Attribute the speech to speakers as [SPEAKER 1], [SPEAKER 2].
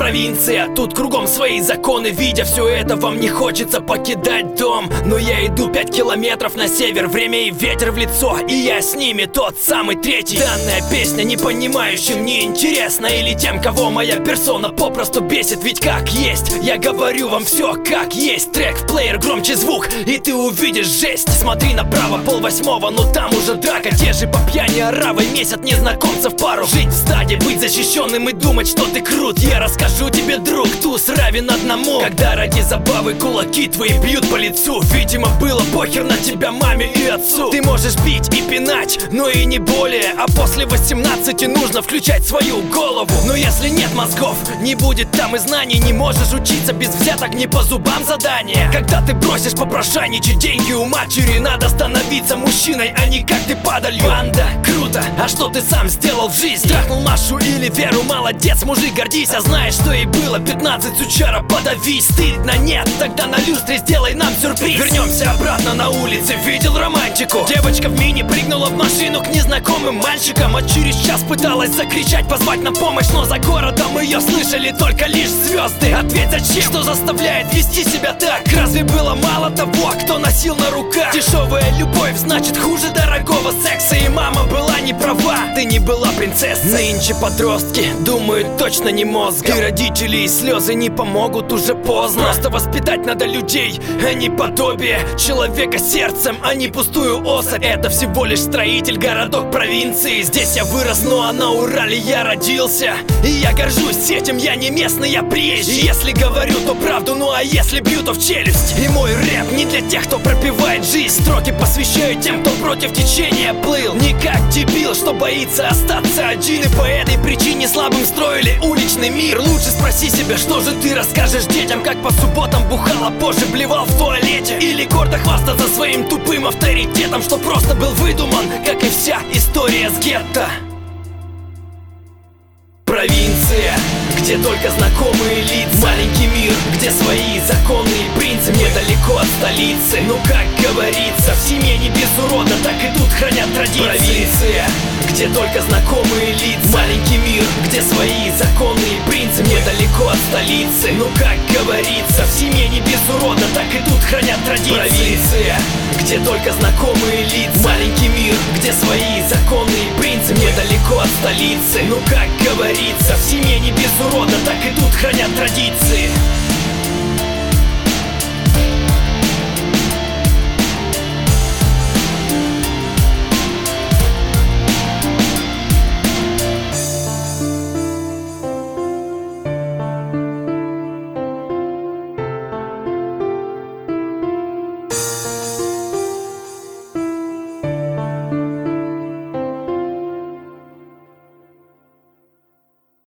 [SPEAKER 1] провинция, тут кругом свои законы. Видя все это, вам не хочется покидать дом. Но я иду 5 километров на север, время и ветер в лицо, и я с ними тот самый третий. Данная песня не понимающим не интересна, или тем, кого моя персона попросту бесит. Ведь как есть, я говорю вам все как есть. Трек в плеер, громче звук, и ты увидишь жесть. Смотри направо, 7:30, но там уже драка. Те же по пьяни оравой месят незнакомцев пару. Жить в стаде, быть защищенным и думать, что ты крут. Я расскажу тебе, друг, туз равен одному. Когда ради забавы кулаки твои бьют по лицу, видимо было похер на тебя маме и отцу. Ты можешь бить и пинать, но и не более. А после 18 нужно включать свою голову. Но если нет мозгов, не будет там и знаний. Не можешь учиться без взяток, не по зубам задания. Когда ты бросишь попрошайничать деньги у матери, надо становиться мужчиной, а не как ты падалью. Банда, круто, а что ты сам сделал в жизни? Трахнул Машу или Веру, молодец, мужик, гордись. А знаешь, что ей было 15, сучара, подавись. Стыдно, нет, тогда на люстре сделай нам сюрприз. Вернемся обратно на улице, видел романтику. Девочка в мини прыгнула в машину к незнакомым мальчикам, а через час пыталась закричать, позвать на помощь. Но за городом ее слышали только лишь звезды. Ответь, зачем? Что заставляет вести себя так? Разве было мало того, кто носил на руках? Дешевая любовь значит хуже дорогого секса. И мама была не права, ты не была принцессой. Нынче подростки думают точно не мозгом, и родители и слезы не помогут, уже поздно. Просто воспитать надо людей, а не подобие человека сердцем, а не пустую особь. Это всего лишь строитель, городок провинции. Здесь я вырос, ну а на Урале я родился. И я горжусь этим, я не местный, я приезжий. Если говорю, то правду, ну а если бью, то в челюсть. И мой рэп не для тех, кто пропивает жизнь. Строки посвящаю тем, кто против течения плыл. Не как дебил, что боится остаться один. И по этой причине слабым строили уличный мир. Лучше спроси себя, что же ты расскажешь детям. Как по субботам бухал, а позже блевал в туалете. Или гордо хвастаться своим тупым авторитетом, что просто был выдуман, как и вся история с гетто. Провинция, где только знакомые лица. Маленький мир, где свои законы и принципы. Недалеко от столицы, ну как говорится, в семье не без урода, так и тут хранят традиции. Провинция, где только знакомые лица. Маленький мир, где свои законы и принципы. Недалеко от столицы, ну как говорится, в семье не без урода, так и тут хранят традиции. Провинция, где только знакомые лица. Маленький мир, где свои законы и принципы. Недалеко от столицы, ну как говорится, в семье не без урода, так и тут хранят традиции.